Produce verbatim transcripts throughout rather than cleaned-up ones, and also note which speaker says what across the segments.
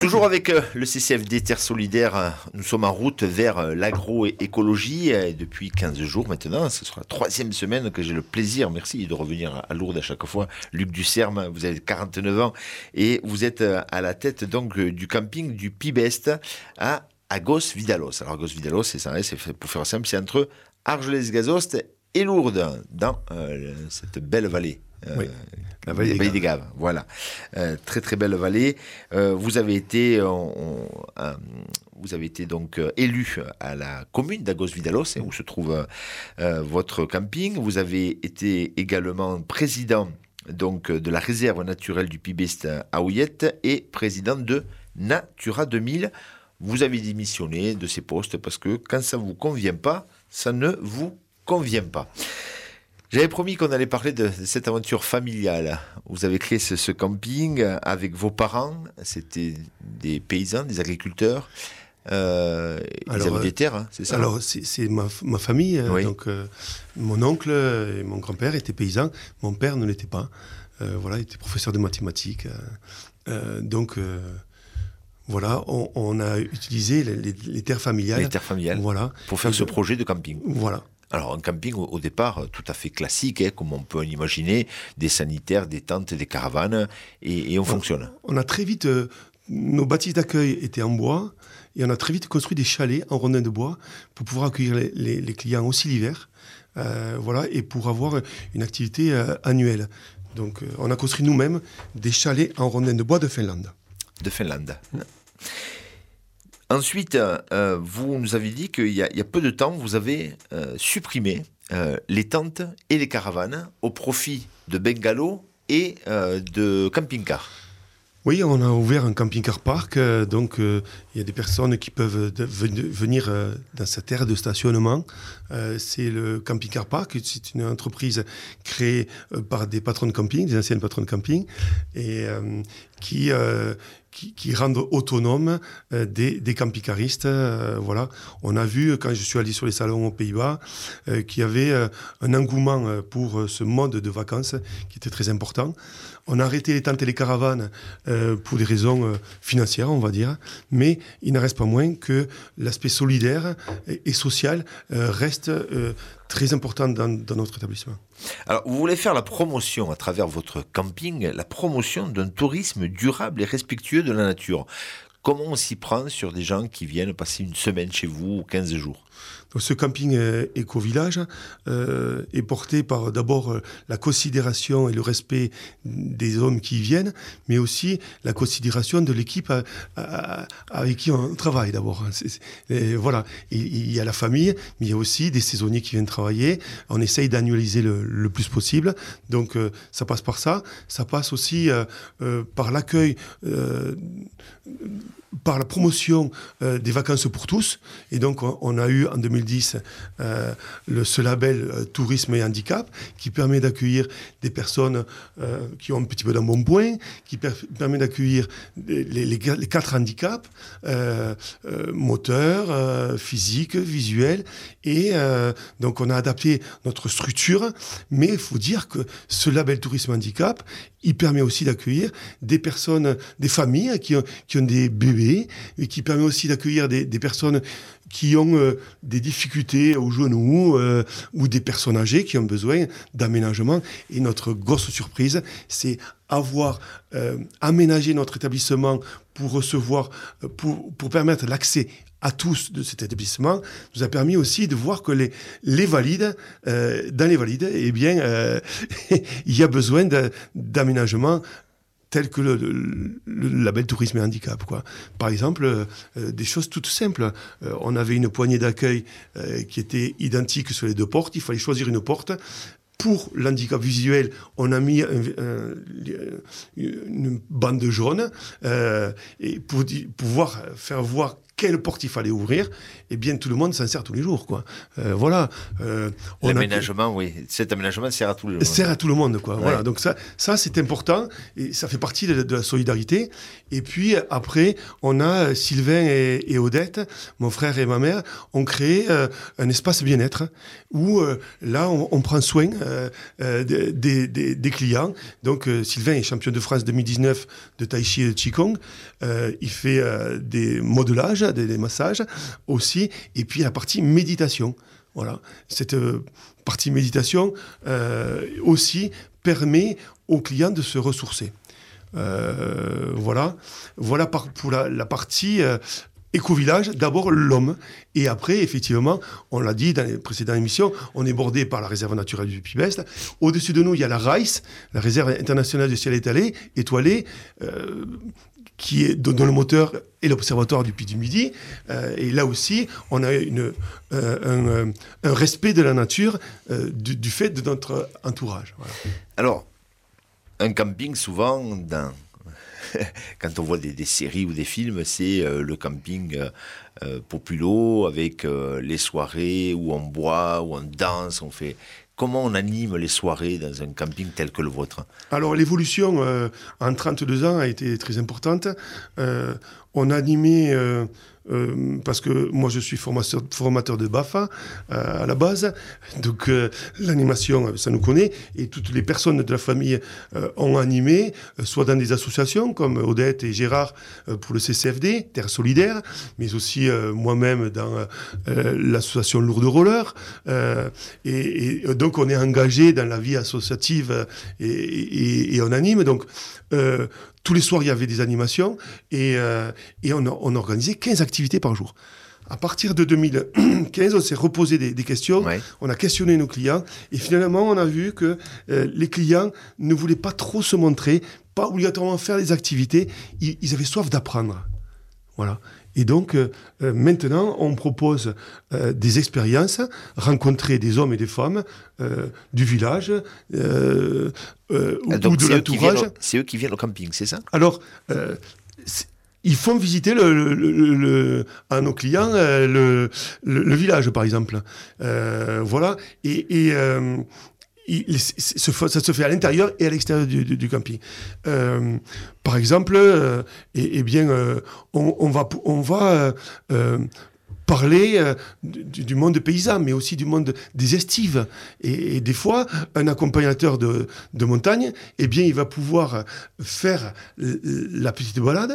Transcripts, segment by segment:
Speaker 1: Toujours avec euh, le C C F D Terre Solidaire, euh, nous sommes en route vers euh, l'agroécologie euh, depuis quinze jours maintenant. Ce sera la troisième semaine que j'ai le plaisir, merci, de revenir à Lourdes à chaque fois. Luc Ducerme, vous avez quarante-neuf ans et vous êtes euh, à la tête donc euh, du camping du Pibest à Agos-Vidalos. Alors Agos-Vidalos, c'est ça, c'est fait, pour faire simple, c'est entre Argelès-Gazost et Lourdes, dans euh, cette belle vallée. Euh,
Speaker 2: oui, la vallée,
Speaker 1: la
Speaker 2: des,
Speaker 1: vallée des
Speaker 2: Gaves.
Speaker 1: Gaves, voilà. Euh, très très belle vallée. Euh, vous avez été, on, on, euh, vous avez été donc euh, élu à la commune d'Agos-Vidalos, où se trouve euh, votre camping. Vous avez été également président donc de la réserve naturelle du Pibest à Ouillette et président de Natura deux mille. Vous avez démissionné de ces postes parce que quand ça ne vous convient pas, ça ne vous convient pas. J'avais promis qu'on allait parler de cette aventure familiale. Vous avez créé ce, ce camping avec vos parents. C'était des paysans, des agriculteurs. Euh, ils
Speaker 2: alors,
Speaker 1: avaient des terres, hein, c'est ça?
Speaker 2: Alors, c'est, c'est ma, ma famille.
Speaker 1: Oui.
Speaker 2: Donc, euh, mon oncle et mon grand-père étaient paysans. Mon père ne l'était pas. Euh, voilà, il était professeur de mathématiques. Euh, donc... Euh, Voilà, on, on a utilisé les, les, les terres familiales.
Speaker 1: Les terres familiales.
Speaker 2: Voilà.
Speaker 1: Pour faire
Speaker 2: Et
Speaker 1: ce
Speaker 2: de...
Speaker 1: projet de camping.
Speaker 2: Voilà.
Speaker 1: Alors, un camping, au, au départ, tout à fait classique, hein, comme on peut en imaginer, des sanitaires, des tentes, des caravanes, et, et on, on fonctionne.
Speaker 2: On a très vite, euh, nos bâtisses d'accueil étaient en bois, et on a très vite construit des chalets en rondins de bois pour pouvoir accueillir les, les, les clients aussi l'hiver, euh, voilà, et pour avoir une activité euh, annuelle. Donc, euh, on a construit nous-mêmes des chalets en rondins de bois de Finlande.
Speaker 1: De Finlande. Mmh. Ensuite, euh, vous nous avez dit qu'il y a, il y a peu de temps, vous avez euh, supprimé euh, les tentes et les caravanes au profit de bungalows et euh, de camping-cars.
Speaker 2: Oui, on a ouvert un camping-car park, euh, donc il euh, y a des personnes qui peuvent de, de, venir euh, dans cette aire de stationnement. Euh, c'est le camping-car park, c'est une entreprise créée euh, par des patrons de camping, des anciens patrons de camping, et euh, qui, euh, qui, qui rendent autonomes euh, des, des camping-caristes. Euh, voilà. On a vu, quand je suis allé sur les salons aux Pays-Bas, euh, qu'il y avait euh, un engouement pour euh, ce mode de vacances qui était très important. On a arrêté les tentes et les caravanes euh, pour des raisons euh, financières, on va dire, mais il n'en reste pas moins que l'aspect solidaire et, et social euh, reste euh, très important dans, dans notre établissement.
Speaker 1: Alors, vous voulez faire la promotion à travers votre camping, la promotion d'un tourisme durable et respectueux de la nature. Comment on s'y prend sur des gens qui viennent passer une semaine chez vous ou quinze jours ?
Speaker 2: Donc, ce camping euh, éco-village euh, est porté par d'abord euh, la considération et le respect des hommes qui y viennent, mais aussi la considération de l'équipe à, à, avec qui on travaille d'abord. C'est, c'est, et voilà, et, il y a la famille, mais il y a aussi des saisonniers qui viennent travailler. On essaye d'annualiser le, le plus possible, donc euh, ça passe par ça. Ça passe aussi euh, euh, par l'accueil, euh, par la promotion euh, des vacances pour tous. Et donc, on, on a eu en deux mille dix euh, le, ce label euh, Tourisme et Handicap qui permet d'accueillir des personnes euh, qui ont un petit peu d'embonpoint, qui per- permet d'accueillir les, les, les quatre handicaps, euh, euh, moteurs, euh, physiques, visuels. Et euh, donc, on a adapté notre structure. Mais il faut dire que ce label Tourisme Handicap, il permet aussi d'accueillir des personnes, des familles qui ont, qui ont des bébés, et qui permet aussi d'accueillir des, des personnes qui ont euh, des difficultés aux genoux euh, ou des personnes âgées qui ont besoin d'aménagement. Et notre grosse surprise, c'est avoir euh, aménagé notre établissement pour recevoir, pour, pour permettre l'accès à tous de cet établissement, nous a permis aussi de voir que les, les valides, euh, dans les valides, eh bien, euh, il y a besoin de, d'aménagement tel que le, le, le label Tourisme et Handicap, quoi. Par exemple, euh, des choses toutes simples. Euh, on avait une poignée d'accueil euh, qui était identique sur les deux portes. Il fallait choisir une porte. Pour l'handicap visuel, on a mis un, un, une bande jaune euh, et pour di- pouvoir faire voir quelle porte il fallait ouvrir, et bien tout le monde s'en sert tous les jours, quoi. Euh, voilà. Euh,
Speaker 1: L'aménagement, a... oui. Cet aménagement sert à tout le monde.
Speaker 2: Sert à tout le monde, quoi. Ouais. Voilà. Donc ça, ça c'est important et ça fait partie de, de la solidarité. Et puis après, on a Sylvain et, et Odette, mon frère et ma mère, ont créé euh, un espace bien-être où euh, là, on, on prend soin euh, euh, des, des, des clients. Donc euh, Sylvain est champion de France deux mille dix-neuf de Tai Chi et de Qigong. Euh, il fait euh, des modelages, des, des massages aussi. Et puis la partie méditation. Voilà. Cette euh, partie méditation euh, aussi permet aux clients de se ressourcer. Euh, voilà. Voilà par, pour la, la partie euh, éco-village, d'abord l'homme. Et après, effectivement, on l'a dit dans les précédentes émissions, on est bordé par la réserve naturelle du Puy-Best. Au-dessus de nous, il y a la R I C E, la réserve internationale du ciel étalé, étoilé, euh, qui est, dont le moteur est l'observatoire du Puy du Midi. Euh, et là aussi, on a une, euh, un, un respect de la nature euh, du, du fait de notre entourage. Voilà.
Speaker 1: Alors, un camping, souvent, dans... quand on voit des, des séries ou des films, c'est euh, le camping euh, euh, populo, avec euh, les soirées où on boit, où on danse, on fait... Comment on anime les soirées dans un camping tel que le vôtre ?
Speaker 2: Alors, l'évolution euh, en trente-deux ans a été très importante. Euh, on a animé... Euh, Euh, parce que moi je suis formateur, formateur de B A F A euh, à la base, donc euh, l'animation ça nous connaît, et toutes les personnes de la famille euh, ont animé, euh, soit dans des associations comme Odette et Gérard euh, pour le C C F D, Terre Solidaire, mais aussi euh, moi-même dans euh, l'association Lourdes Roller, euh, et, et donc on est engagé dans la vie associative et, et, et on anime, donc euh, tous les soirs, il y avait des animations et, euh, et on, on organisait quinze activités par jour. À partir de deux mille quinze, on s'est reposé des, des questions, ouais. On a questionné nos clients et finalement, on a vu que euh, les clients ne voulaient pas trop se montrer, pas obligatoirement faire des activités, ils, ils avaient soif d'apprendre. Voilà. Et donc, euh, maintenant, on propose euh, des expériences, rencontrer des hommes et des femmes euh, du village euh, euh, ou, ou de l'entourage.
Speaker 1: C'est eux qui viennent au camping, c'est ça ?
Speaker 2: Alors, euh, ils font visiter le, le, le, le, à nos clients euh, le, le, le village, par exemple. Euh, voilà. Et... et euh, Il, ça se fait à l'intérieur et à l'extérieur du, du, du camping. Euh, par exemple, euh, eh, eh bien, euh, on, on va, on va euh, parler euh, du, du monde paysan, mais aussi du monde des estives. Et, et des fois, un accompagnateur de, de montagne, eh bien, il va pouvoir faire la petite balade,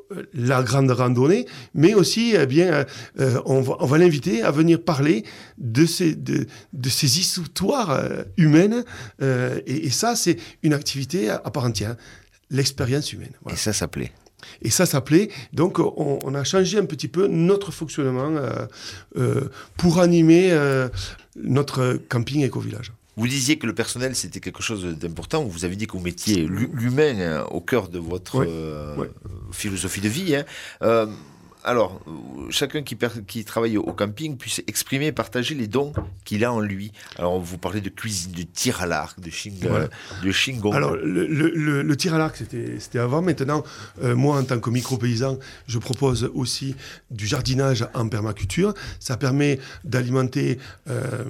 Speaker 2: la grande randonnée, mais aussi, eh bien, euh, on va, on va l'inviter à venir parler de ces, de, de ces histoires euh, humaines. Euh, et, et ça, c'est une activité à, à part entière, l'expérience humaine.
Speaker 1: Voilà. Et ça s'appelait
Speaker 2: Et ça s'appelait. Donc, on, on a changé un petit peu notre fonctionnement euh, euh, pour animer euh, notre camping éco-village.
Speaker 1: Vous disiez que le personnel, c'était quelque chose d'important. Vous avez dit que vous mettiez l'humain au cœur de votre ouais, euh, ouais. philosophie de vie. Hein. Euh, alors, chacun qui, qui travaille au camping puisse exprimer, partager les dons qu'il a en lui. Alors, vous parlez de cuisine, de tir à l'arc, de Qigong. Ouais. De Qigong.
Speaker 2: Alors, le, le, le tir à l'arc, c'était, c'était avant. Maintenant, euh, moi, en tant que micro-paysan, je propose aussi du jardinage en permaculture. Ça permet d'alimenter euh,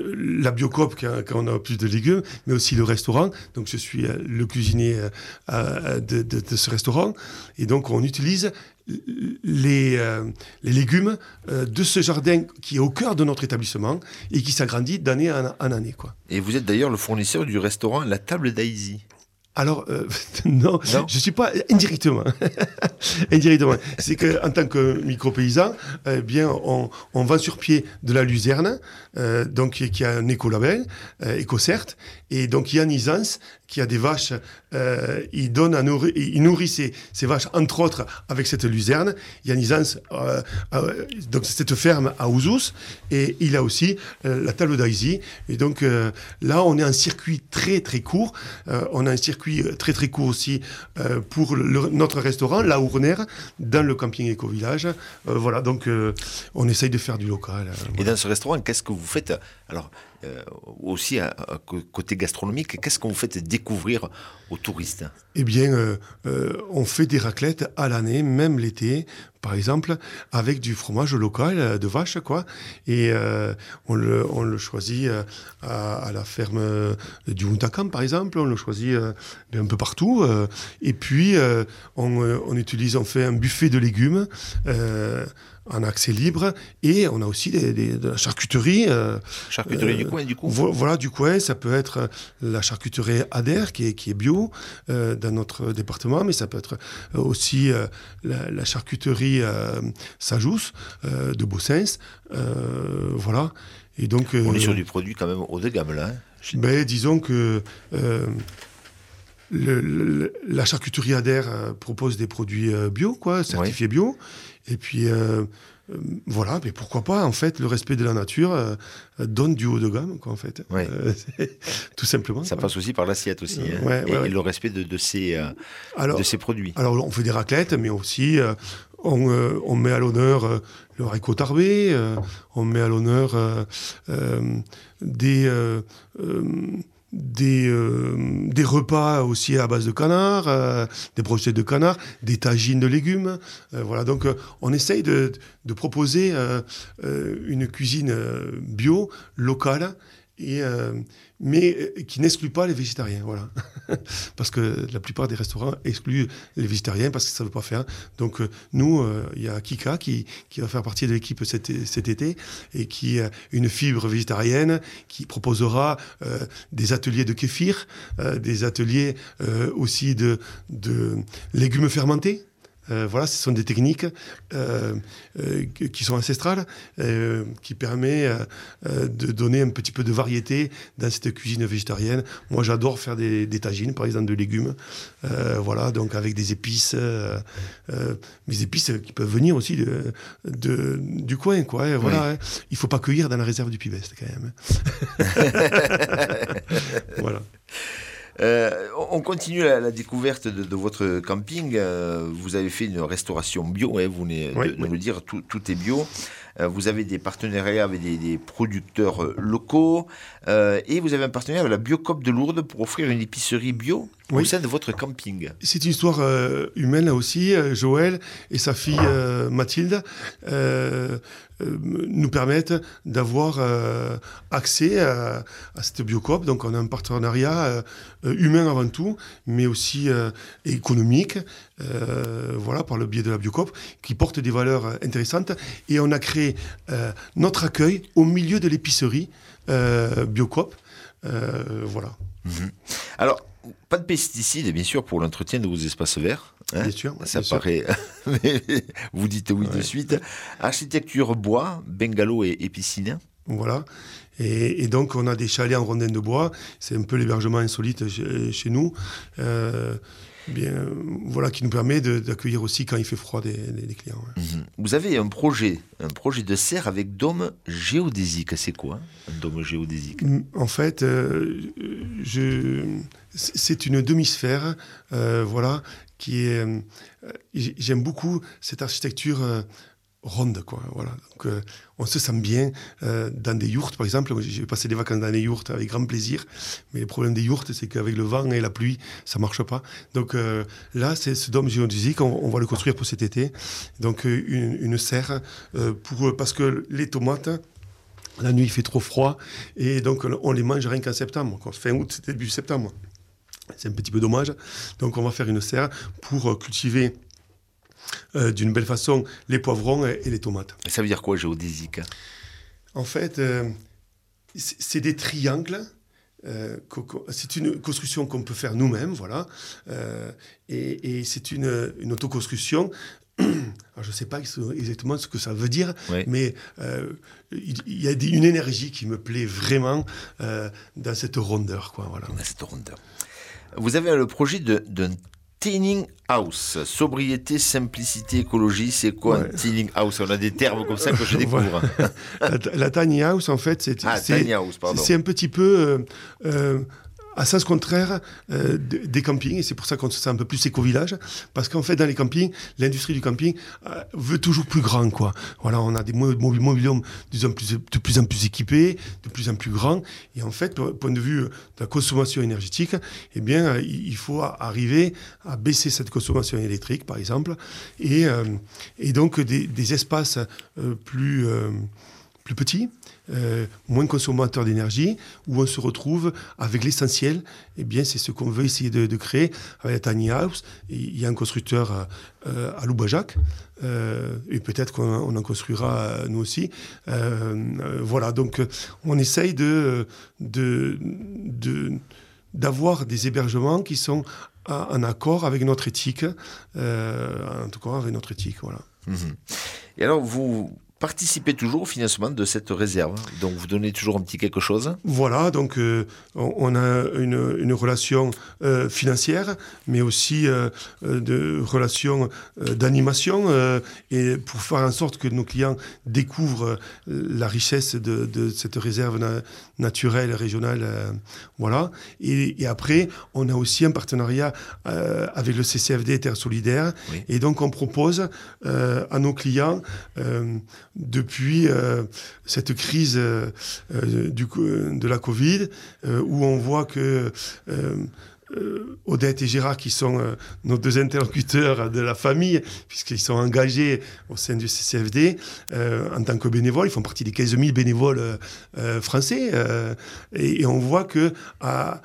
Speaker 2: la biocoop quand, quand on a plus de légumes, mais aussi le restaurant. Donc, je suis le cuisinier euh, de, de, de ce restaurant. Et donc, on utilise Les, euh, les légumes euh, de ce jardin qui est au cœur de notre établissement et qui s'agrandit d'année en, en année. Quoi.
Speaker 1: Et vous êtes d'ailleurs le fournisseur du restaurant La Table d'Aïsi.
Speaker 2: Alors, euh, non, non, je ne suis pas indirectement. indirectement. C'est qu'en tant que micro-paysan, eh bien, on, on vend sur pied de la luzerne, euh, donc, qui a un écolabel, euh, EcoCert, et donc Yann Isance, qui a des vaches, euh, il, donne à nourrir, il nourrit ses, ses vaches, entre autres, avec cette luzerne. Yann Isance, euh, euh, donc cette ferme à Ouzous, et il a aussi euh, la Table d'Aïsi. Et donc euh, là, on est en circuit très très court. Euh, on a un circuit très très court aussi euh, pour le, notre restaurant, La Hournaire, dans le camping éco-village. Euh, voilà, donc euh, on essaye de faire du local. Euh,
Speaker 1: et voilà. Dans ce restaurant, qu'est-ce que vous faites ? Alors, euh, aussi, à, à, côté gastronomique, qu'est-ce que vous faites découvrir aux touristes ?
Speaker 2: Eh bien, euh, euh, on fait des raclettes à l'année, même l'été, par exemple, avec du fromage local de vache, quoi. Et euh, on, le, on le choisit euh, à, à la ferme euh, du Wuntakam, par exemple. On le choisit euh, un peu partout. Euh, et puis, euh, on, on utilise, on fait un buffet de légumes euh, en accès libre. Et on a aussi des, des, de la charcuterie. Euh,
Speaker 1: charcuterie euh, du coin, du coup.
Speaker 2: vo- Voilà, du coin. Ça peut être la charcuterie Ader, qui est, qui est bio euh, dans notre département, mais ça peut être aussi euh, la, la charcuterie euh, Sajous euh, de Bossens. Euh, voilà. Et donc,
Speaker 1: on
Speaker 2: euh,
Speaker 1: est sur du produit quand même haut de gamme, là. Hein.
Speaker 2: Ben, disons que euh, le, le, la charcuterie Ader euh, propose des produits euh, bio, quoi, certifiés oui. bio. Et puis, euh, euh, voilà, mais pourquoi pas, en fait, le respect de la nature euh, donne du haut de gamme, quoi, en fait.
Speaker 1: Oui.
Speaker 2: Euh, tout simplement.
Speaker 1: Ça
Speaker 2: quoi.
Speaker 1: passe aussi par l'assiette, aussi.
Speaker 2: Euh,
Speaker 1: hein,
Speaker 2: ouais,
Speaker 1: et,
Speaker 2: ouais,
Speaker 1: et le respect de, de, ces, euh,
Speaker 2: alors,
Speaker 1: de ces produits.
Speaker 2: Alors, on fait des raclettes, mais aussi, euh, on, euh, on met à l'honneur euh, le haricot tarbé, euh, on met à l'honneur euh, euh, des... Euh, euh, Des, euh, des repas aussi à base de canard, euh, des brochettes de canard, des tagines de légumes. Euh, voilà, donc euh, on essaye de, de proposer euh, euh, une cuisine euh, bio, locale, et, euh, mais qui n'exclut pas les végétariens. Voilà. Parce que la plupart des restaurants excluent les végétariens parce que ça ne veut pas faire. Donc euh, nous, il euh, y a Kika qui, qui va faire partie de l'équipe cet, cet été et qui a une fibre végétarienne qui proposera euh, des ateliers de kéfir, euh, des ateliers euh, aussi de, de légumes fermentés. Euh, voilà, ce sont des techniques euh, euh, qui sont ancestrales, euh, qui permettent euh, de donner un petit peu de variété dans cette cuisine végétarienne. Moi, j'adore faire des, des tagines, par exemple, de légumes. Euh, voilà, donc avec des épices, euh, euh, des épices qui peuvent venir aussi de, de, du coin, quoi. Et voilà, oui. hein. Il ne faut pas cueillir dans la réserve du Pibest, quand même. Voilà.
Speaker 1: Euh, on continue la, la découverte de, de votre camping. Euh, vous avez fait une restauration bio, hein, vous venez
Speaker 2: oui,
Speaker 1: de, de
Speaker 2: oui.
Speaker 1: le dire, tout, tout est bio. Euh, vous avez des partenariats avec des, des producteurs euh, locaux euh, et vous avez un partenariat avec la Biocoop de Lourdes pour offrir une épicerie bio oui. au sein de votre camping.
Speaker 2: C'est une histoire euh, humaine là aussi. Euh, Joël et sa fille euh, Mathilde euh, euh, nous permettent d'avoir euh, accès à, à cette Biocoop. Donc on a un partenariat euh, humain avant tout, mais aussi euh, économique, euh, voilà, par le biais de la Biocoop, qui porte des valeurs intéressantes. Et on a créé euh, notre accueil au milieu de l'épicerie euh, Biocoop. Euh, voilà.
Speaker 1: Mmh. Alors, pas de pesticides, bien sûr, pour l'entretien de vos espaces verts. Hein,
Speaker 2: bien sûr.
Speaker 1: Ça
Speaker 2: bien
Speaker 1: paraît. Sûr. Vous dites oui ouais. de suite. Architecture bois, bungalow et, et piscine.
Speaker 2: Voilà. Et, et donc, on a des chalets en rondins de bois. C'est un peu l'hébergement insolite chez, chez nous. Euh, bien, voilà, qui nous permet de, d'accueillir aussi quand il fait froid des, des, des clients. Ouais.
Speaker 1: Mmh. Vous avez un projet, un projet de serre avec dôme géodésique. C'est quoi, un dôme géodésique ?
Speaker 2: En fait, euh, je, c'est une demi-sphère, euh, voilà, qui est. Euh, j'aime beaucoup cette architecture. Euh, ronde, quoi, voilà. Donc, euh, on se sent bien euh, dans des yourtes, par exemple. J'ai passé des vacances dans des yourtes avec grand plaisir, mais le problème des yourtes, c'est qu'avec le vent et la pluie, ça marche pas. Donc euh, là, c'est ce dôme géodésique, on, on va le construire pour cet été. Donc euh, une, une serre, euh, pour, parce que les tomates, la nuit, il fait trop froid, et donc on les mange rien qu'en septembre, quoi. Fin août, début septembre. C'est un petit peu dommage. Donc on va faire une serre pour cultiver Euh, d'une belle façon les poivrons et, et les tomates.
Speaker 1: Ça veut dire quoi, géodésique ?
Speaker 2: En fait, euh, c'est, c'est des triangles. Euh, co- co- c'est une construction qu'on peut faire nous-mêmes, voilà. Euh, et, et c'est une, une autoconstruction. Alors, je ne sais pas exactement ce que ça veut dire, oui. mais euh, il, il y a une énergie qui me plaît vraiment euh, dans cette rondeur, quoi, voilà.
Speaker 1: Dans cette rondeur. Vous avez le projet de, d'un Tiny House, sobriété, simplicité, écologie, c'est quoi ouais. un tiny house ? On a des termes comme ça que je découvre.
Speaker 2: la, la tiny house, en fait, c'est,
Speaker 1: ah,
Speaker 2: c'est,
Speaker 1: tiny house, pardon.
Speaker 2: c'est un petit peu euh, euh, à sens contraire euh, des campings, et c'est pour ça qu'on se sent un peu plus éco-village, parce qu'en fait, dans les campings, l'industrie du camping euh, veut toujours plus grand, quoi. Voilà, on a des mobil-homes de plus en plus, de plus en plus équipés, de plus en plus grands, et en fait, du point de vue de la consommation énergétique, eh bien, euh, il faut arriver à baisser cette consommation électrique, par exemple, et, euh, et donc des, des espaces euh, plus, euh, plus petits, Euh, moins consommateurs d'énergie, où on se retrouve avec l'essentiel. Eh bien, c'est ce qu'on veut essayer de, de créer avec la Tiny House. Et il y a un constructeur euh, à Loubajac, euh, et peut-être qu'on on en construira euh, nous aussi. Euh, euh, voilà, donc on essaye de, de, de, d'avoir des hébergements qui sont en accord avec notre éthique, euh, en tout cas avec notre éthique, voilà.
Speaker 1: Mmh. Et alors, vous participez toujours au financement de cette réserve, donc vous donnez toujours un petit quelque chose.
Speaker 2: Voilà, donc euh, on, on a une, une relation euh, financière, mais aussi euh, de relation euh, d'animation, euh, et pour faire en sorte que nos clients découvrent la richesse de, de cette réserve na- naturelle régionale, euh, voilà. Et, et après, on a aussi un partenariat euh, avec le C C F D Terre Solidaire, oui. Et donc on propose euh, à nos clients euh, depuis euh, cette crise euh, du, de la Covid, euh, où on voit que euh, euh, Odette et Gérard, qui sont euh, nos deux interlocuteurs de la famille, puisqu'ils sont engagés au sein du C C F D euh, en tant que bénévoles, ils font partie des quinze mille bénévoles euh, français, euh, et, et on voit que à,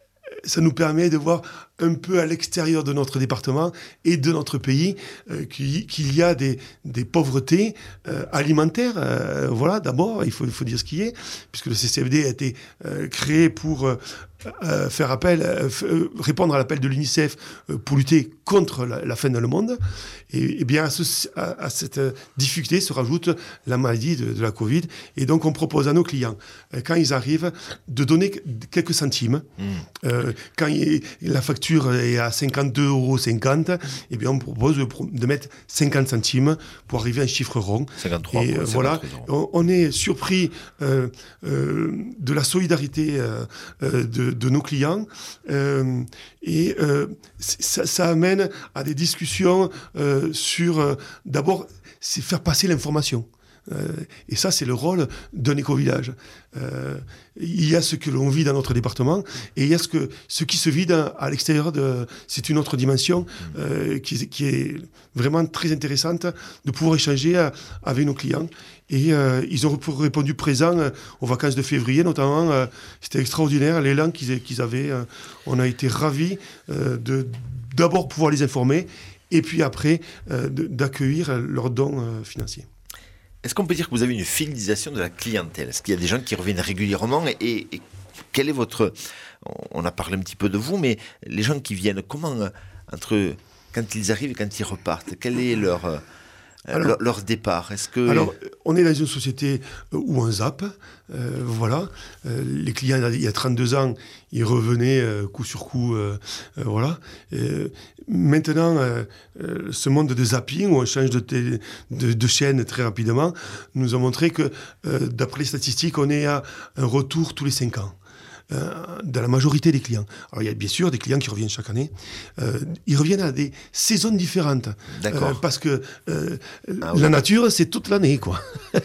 Speaker 2: ça nous permet de voir un peu à l'extérieur de notre département et de notre pays euh, qu'il, qu'il y a des, des pauvretés euh, alimentaires. Euh, voilà, d'abord, il faut, il faut dire ce qui est, puisque le C C F D a été euh, créé pour euh, euh, faire appel, euh, f- répondre à l'appel de l'UNICEF euh, pour lutter contre la, la faim dans le monde. Et, et bien à, ce, à, à cette difficulté se rajoute la maladie de, de la Covid. Et donc on propose à nos clients, euh, quand ils arrivent, de donner quelques centimes. Mmh. Euh, quand il, la facture est à cinquante-deux euros cinquante, eh bien on propose de, de mettre cinquante centimes pour arriver à un chiffre rond.
Speaker 1: cinquante-trois.
Speaker 2: Et euh, voilà, on, on est surpris euh, euh, de la solidarité euh, de, de nos clients, euh, et euh, ça, ça amène à des discussions euh, sur, euh, d'abord, c'est faire passer l'information. Euh, et ça, c'est le rôle d'un éco-village. Euh, il y a ce que l'on vit dans notre département, et il y a ce, que, ce qui se vit dans, à l'extérieur. De, c'est une autre dimension euh, qui, qui est vraiment très intéressante de pouvoir échanger à, avec nos clients. Et euh, ils ont répondu présents euh, aux vacances de février, notamment. Euh, c'était extraordinaire, l'élan qu'ils, qu'ils avaient. Euh, on a été ravis euh, de d'abord pouvoir les informer, et puis après euh, de, d'accueillir leurs dons euh, financiers.
Speaker 1: Est-ce qu'on peut dire que vous avez une fidélisation de la clientèle ? Est-ce qu'il y a des gens qui reviennent régulièrement, et, et, et quel est votre... On a parlé un petit peu de vous, mais les gens qui viennent, comment, entre quand ils arrivent et quand ils repartent, quel est leur, alors, leur, leur départ ? Est-ce que...
Speaker 2: Alors, on est dans une société où on zappe, euh, voilà. Euh, les clients, il y a trente-deux ans, ils revenaient euh, coup sur coup, euh, euh, voilà. Euh, maintenant, euh, euh, ce monde de zapping, où on change de, télé, de, de chaîne très rapidement, nous a montré que, euh, d'après les statistiques, on est à un retour tous les cinq ans. Euh, dans la majorité des clients. Alors, il y a bien sûr des clients qui reviennent chaque année. Euh, ils reviennent à des saisons différentes.
Speaker 1: D'accord. Euh,
Speaker 2: parce que euh, ah, oui. La nature, c'est toute l'année, quoi.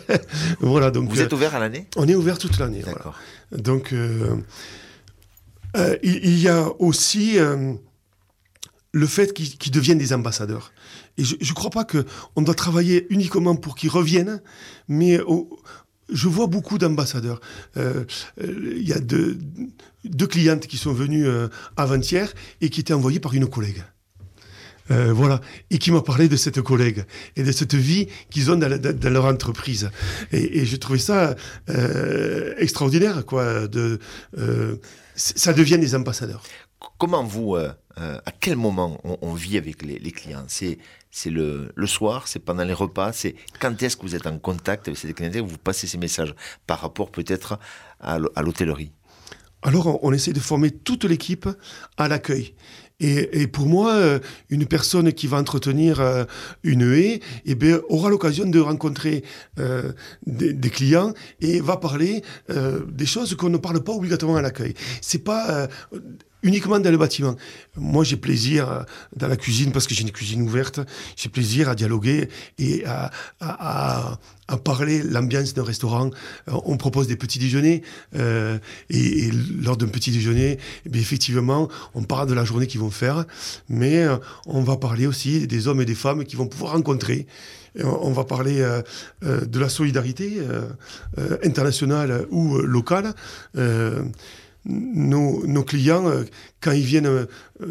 Speaker 2: Voilà, donc,
Speaker 1: vous êtes ouvert à l'année ?
Speaker 2: On est ouvert toute l'année.
Speaker 1: D'accord.
Speaker 2: Voilà. Donc, euh, euh, il, il y a aussi euh, le fait qu'ils, qu'ils deviennent des ambassadeurs. Et je ne crois pas qu'on doit travailler uniquement pour qu'ils reviennent, mais... Au, je vois beaucoup d'ambassadeurs. Il euh, euh, y a deux, deux clientes qui sont venues euh, avant-hier et qui étaient envoyées par une collègue. Euh, voilà, et qui m'a parlé de cette collègue et de cette vie qu'ils ont dans, la, dans leur entreprise. Et, et j'ai trouvé ça euh, extraordinaire, quoi. De, euh, ça devient des ambassadeurs.
Speaker 1: Comment vous, euh, euh, à quel moment on, on vit avec les, les clients ? C'est, c'est le, le soir, c'est pendant les repas, c'est quand est-ce que vous êtes en contact avec ces clients, que vous passez ces messages par rapport peut-être à, à l'hôtellerie ?
Speaker 2: Alors, on, on essaie de former toute l'équipe à l'accueil. Et, et pour moi, euh, une personne qui va entretenir euh, une haie eh bien, aura l'occasion de rencontrer euh, des, des clients et va parler euh, des choses qu'on ne parle pas obligatoirement à l'accueil. C'est pas euh, uniquement dans le bâtiment. Moi, j'ai plaisir euh, dans la cuisine parce que j'ai une cuisine ouverte. J'ai plaisir à dialoguer et à, à, à, à parler l'ambiance d'un restaurant. Euh, on propose des petits déjeuners euh, et, et lors d'un petit déjeuner, eh bien, effectivement, on parle de la journée qu'ils vont faire, mais euh, on va parler aussi des hommes et des femmes qu'ils vont pouvoir rencontrer. Et on, on va parler euh, euh, de la solidarité euh, euh, internationale ou euh, locale. Euh, Nos, nos clients, euh, quand ils viennent euh,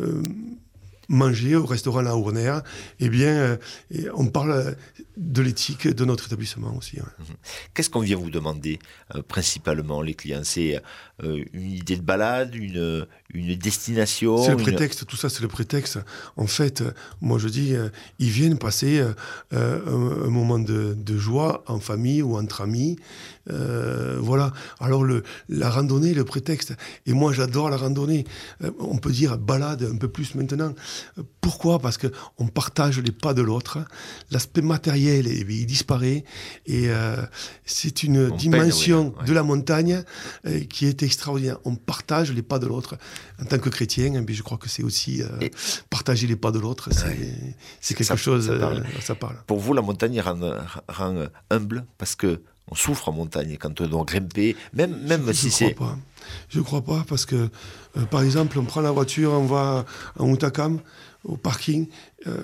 Speaker 2: manger au restaurant La Hournière, eh bien, euh, on parle de l'éthique de notre établissement aussi. Ouais.
Speaker 1: Qu'est-ce qu'on vient vous demander euh, principalement, les clients? C'est euh, une idée de balade, une, une destination?
Speaker 2: C'est le
Speaker 1: une...
Speaker 2: prétexte, tout ça c'est le prétexte. En fait, moi je dis, euh, ils viennent passer euh, un, un moment de, de joie en famille ou entre amis. Euh, voilà. Alors le, la randonnée, le prétexte. Et moi j'adore la randonnée. Euh, on peut dire balade un peu plus maintenant. Pourquoi? Parce qu'on partage les pas de l'autre. L'aspect matériel, eh, il disparaît. Et euh, c'est une
Speaker 1: on
Speaker 2: dimension
Speaker 1: peine, oui, ouais.
Speaker 2: de la montagne euh, qui est extraordinaire. On partage les pas de l'autre. En tant que chrétien, eh je crois que c'est aussi euh, et... partager les pas de l'autre. C'est, ouais. c'est quelque ça, chose, ça parle. Euh, ça parle.
Speaker 1: Pour vous, la montagne rend, rend humble parce que on souffre en montagne quand on doit grimper, même, même
Speaker 2: je,
Speaker 1: si
Speaker 2: je
Speaker 1: c'est...
Speaker 2: Crois pas. Je ne crois pas parce que, euh, par exemple, on prend la voiture, on va à Ountakam, au parking. Euh,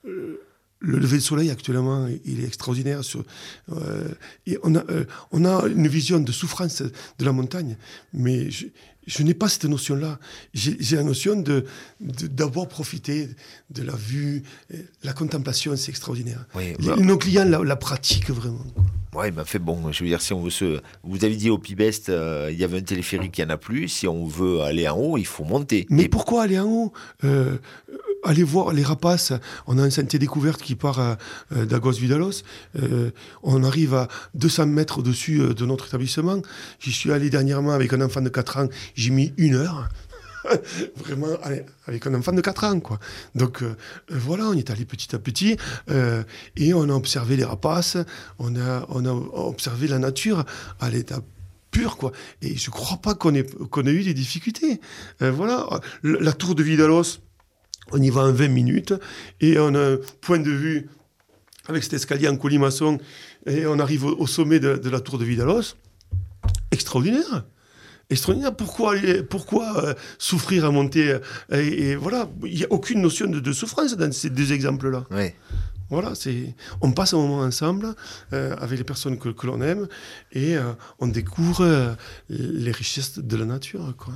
Speaker 2: le lever de soleil, actuellement, il est extraordinaire. Sur, euh, et on, a, euh, on a une vision de souffrance de la montagne, mais je, je n'ai pas cette notion-là. J'ai, j'ai la notion de, de, d'avoir profité de la vue. La contemplation, c'est extraordinaire. Oui, bah... Nos clients la, la pratiquent vraiment.
Speaker 1: Oui, mais fait bon, je veux dire, si on veut se... Vous avez dit au Pibest, euh, il y avait un téléphérique, il n'y en a plus. Si on veut aller en haut, il faut monter.
Speaker 2: Mais
Speaker 1: et...
Speaker 2: pourquoi aller en haut? euh, Allez voir les rapaces. On a un sentier découverte qui part euh, d'Agos-Vidalos. Euh, on arrive à deux cents mètres au-dessus euh, de notre établissement. J'y suis allé dernièrement avec un enfant de quatre ans. J'ai mis une heure. Vraiment, allez, avec un enfant de quatre ans, quoi. Donc, euh, voilà, on est allé petit à petit euh, et on a observé les rapaces. On a, on a observé la nature à l'état pur, quoi. Et je ne crois pas qu'on ait, qu'on ait eu des difficultés. Euh, voilà, la tour de Vidalos, on y va en vingt minutes et on a un point de vue avec cet escalier en colimaçon et on arrive au, au sommet de, de la tour de Vidalos. Extraordinaire. Extraordinaire. Pourquoi, pourquoi euh, souffrir à monter euh, et, et voilà, il n'y a aucune notion de, de souffrance dans ces deux exemples-là.
Speaker 1: Oui.
Speaker 2: Voilà, c'est, on passe un moment ensemble euh, avec les personnes que, que l'on aime et euh, on découvre euh, les richesses de la nature, quoi.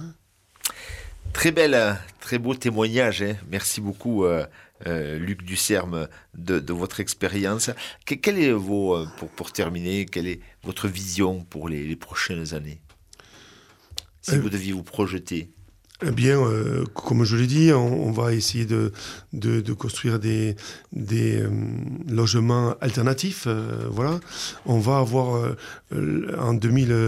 Speaker 1: Très belle, très beau témoignage. Hein. Merci beaucoup, euh, euh, Luc Ducerme, de, de votre expérience. Que, quelle est vos, pour, pour terminer, quelle est votre vision pour les, les prochaines années, si euh, vous deviez vous projeter?
Speaker 2: Eh bien, euh, comme je l'ai dit, on, on va essayer de, de, de construire des, des euh, logements alternatifs. Euh, voilà, on va avoir euh, en deux mille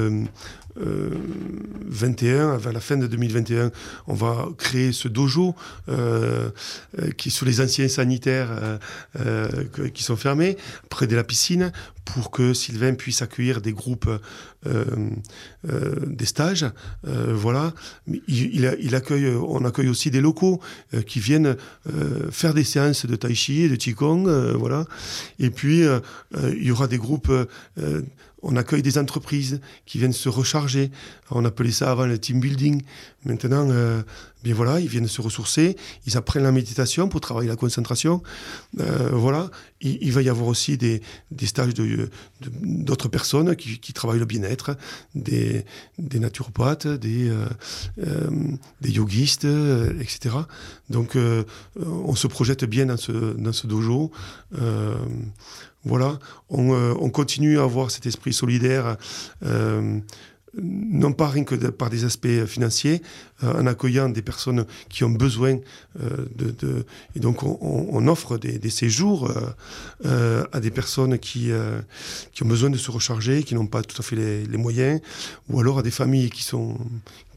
Speaker 2: vingt et un, vers la fin de deux mille vingt et un, on va créer ce dojo euh, qui est sur les anciens sanitaires euh, euh, qui sont fermés, près de la piscine, pour que Sylvain puisse accueillir des groupes, euh, euh, des stages. Euh, voilà. Il, il, il accueille, on accueille aussi des locaux euh, qui viennent euh, faire des séances de tai chi et de qigong. Euh, voilà. Et puis, euh, euh, il y aura des groupes... Euh, on accueille des entreprises qui viennent se recharger. On appelait ça avant le team building. Maintenant, euh, bien voilà, ils viennent se ressourcer. Ils apprennent la méditation pour travailler la concentration. Euh, voilà. Il, il va y avoir aussi des, des stages de, de, d'autres personnes qui, qui travaillent le bien-être, des, des naturopathes, des, euh, euh, des yogistes, euh, et cetera. Donc, euh, on se projette bien dans ce, dans ce dojo. Euh, Voilà, on, euh, on continue à avoir cet esprit solidaire, euh, non pas rien que de, par des aspects financiers, euh, en accueillant des personnes qui ont besoin euh, de, de... Et donc, on, on offre des, des séjours euh, euh, à des personnes qui, euh, qui ont besoin de se recharger, qui n'ont pas tout à fait les, les moyens, ou alors à des familles qui sont... Qui,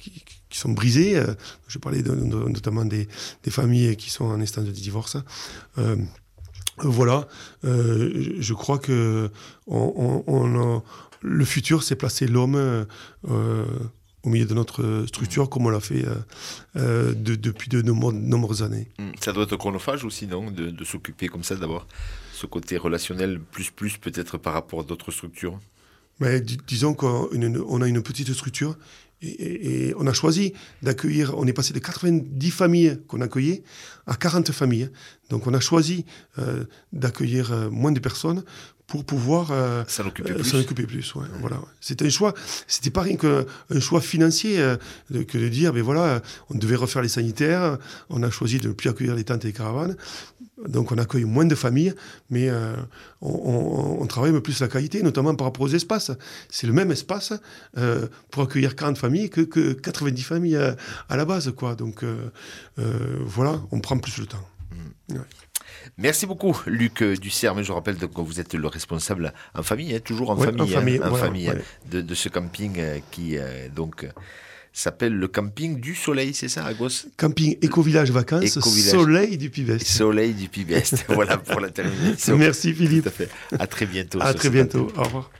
Speaker 2: qui sont brisées. Euh, je parlais de, de, notamment des, des familles qui sont en instance de divorce. Euh, voilà, euh, je crois que on, on, on a, le futur, c'est placer l'homme euh, au milieu de notre structure, comme on l'a fait euh, euh, de, depuis de nombreuses, nombreuses années.
Speaker 1: Ça doit être chronophage aussi, non, de, de s'occuper comme ça d'abord, ce côté relationnel plus plus peut-être par rapport à d'autres structures.
Speaker 2: Mais dis, disons qu'on a une petite structure et, et, et on a choisi d'accueillir, on est passé de quatre-vingt-dix familles qu'on accueillait à quarante familles. Donc on a choisi euh, d'accueillir euh, moins de personnes pour pouvoir euh,
Speaker 1: s'en occuper
Speaker 2: euh,
Speaker 1: plus.
Speaker 2: S'en occuper plus ouais, mmh. Voilà. C'était un choix, c'était pas rien qu'un choix financier euh, de, que de dire, ben voilà, on devait refaire les sanitaires, on a choisi de ne plus accueillir les tentes et les caravanes, donc on accueille moins de familles, mais euh, on, on, on travaille plus la qualité, notamment par rapport aux espaces. C'est le même espace euh, pour accueillir quarante familles que, que quatre-vingt-dix familles à, à la base, quoi. Donc euh, euh, voilà, on prend plus le temps. Mmh. Ouais.
Speaker 1: Merci beaucoup, Luc Ducerme. Je rappelle que vous êtes le responsable en famille, hein, toujours en
Speaker 2: ouais,
Speaker 1: famille,
Speaker 2: en famille,
Speaker 1: hein, en
Speaker 2: voilà,
Speaker 1: famille
Speaker 2: ouais.
Speaker 1: hein, de, de ce camping euh, qui euh, donc s'appelle le camping du Soleil, c'est ça, à Gosse?
Speaker 2: Camping Éco-Village Vacances, Éco-Village. Soleil du Pibest.
Speaker 1: Soleil du Pibest. Voilà pour la termination.
Speaker 2: Merci Philippe.
Speaker 1: Tout à fait. À très bientôt.
Speaker 2: À très bientôt. Au revoir.